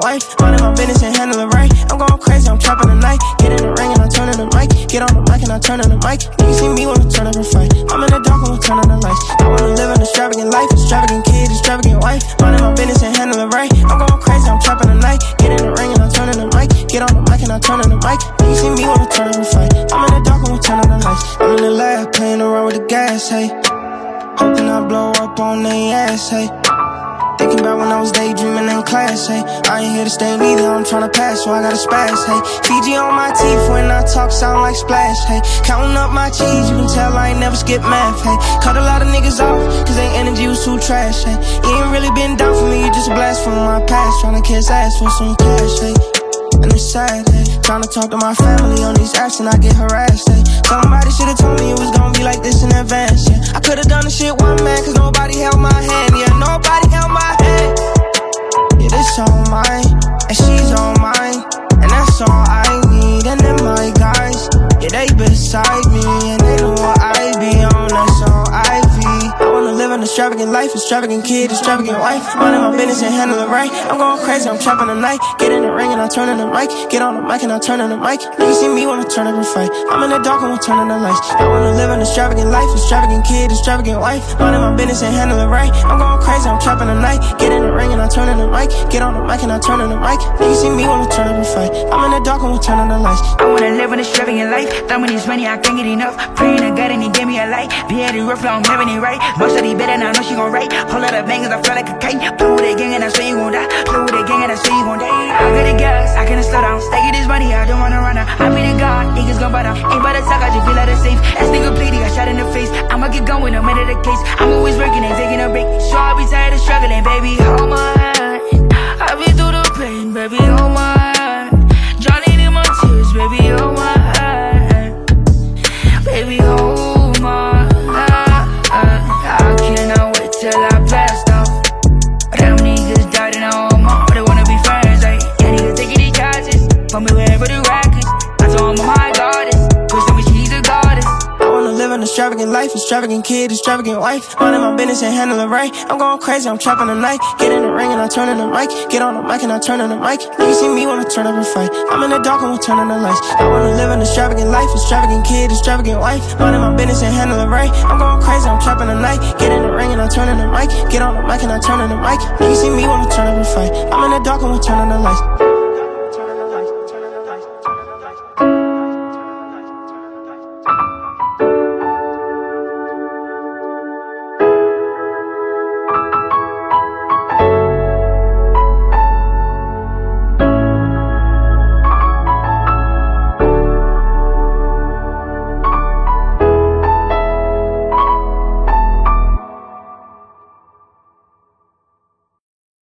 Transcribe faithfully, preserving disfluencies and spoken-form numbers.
wife. Minding my business and handle it right. I'm going crazy, I'm trapping the night. Get in the ring and I turn on the mic. Get on the mic and I turn on the mic. You see me wanna turn up and fight. I'm in the dark and we turn on the lights. I wanna live an extravagant life, extravagant kid, extravagant wife. Minding my business and handle it right. I'm going crazy, I'm trapping the night. Get in the ring and I turn on the mic. Get on the mic and I turn on the mic. You see me wanna turn up and fight. I'm in the dark and we turn on the lights. I'm in the lab playing around with the gas, hey. Hoping I blow up on they ass, hey. Thinking about when I was daydreaming in class, hey. I ain't here to stay neither, I'm tryna pass, so I gotta spaz, hey. Fiji on my teeth when I talk sound like splash, hey. Counting up my cheese, you can tell I ain't never skip math, hey. Cut a lot of niggas off, cause their energy was too trash, hey. You ain't really been down for me, you just a blast from my past. Tryna kiss ass for some cash, hey. And it's sad, hey. Tryna talk to my family on these apps and I get harassed, hey. Somebody should've told me it was gonna be like this in advance, yeah. I could've done the shit one man, cause nobody held my hand, yeah. Nobody held my hand. Yeah, this all mine, and she's all mine, and that's all I need. And then my guys, yeah, they beside me, and they know what I be on, that's all I be. I wanna live an extravagant life, extravagant kid, extravagant wife. Minding my business and handle it right. I'm going crazy, I'm trapping the night. Get in the ring and I turn on the mic. Get on the mic and I turn on the mic. You see me wanna turn up and fight. I'm in the dark and we turn on the lights. I wanna live an extravagant life, extravagant kid, extravagant wife. Minding my business and handle it right. I'm going crazy, I'm trapping the night. Get in the ring and I turn on the mic. Get on the mic and I turn on the mic. You see me wanna turn up and fight. I'm in the dark and we turn on the lights. I wanna live an extravagant life. Thumbing this money, I can't get enough. Praying to God and he gave me a light. Be at the rough, I'm having it right. Most of these better, and I know she gon' write. Pull out the bangers, I feel like a kite. Play with that gang and I swear you gon' die. Play with that gang and I swear you gon' die. I got the gas, I can't slow down. Stacking this money, I don't wanna run out. I be the God, niggas gon' buy down. Ain't by the talk, I just feel like it's safe. As nigga played, he got shot in the face. I'ma get going, no matter the case. I'm always working and taking a break. So I'll be tired of struggling, baby. Hold my hand. I've been through the pain, baby. Hold my hand. Drowning in my tears, baby. Hold my hand. Baby, hold my hand. I cannot wait till I blast off. Them niggas died and I hold my heart. They wanna be friends, like, can't even take any charges. Put me wherever the rack is. I told him I'm my goddess. Cause tell me she's a goddess. I wanna live an extravagant life, extravagant kid, extravagant wife. Minding my business and handle it right. I'm going crazy, I'm trapping the night. Get in the ring and I turn on the mic. Get on the mic and I turn on the mic. You see me wanna turn up and fight. I'm in the dark and we turn on the lights. I wanna live an extravagant life, extravagant kid, extravagant wife. Minding my business and handle it right. I'm going crazy, I'm trapping the night. Get in the ring and I turn on the mic. Get on the mic and I turn on the mic. You see me wanna turn up and fight. I'm in the dark and we turn on the lights.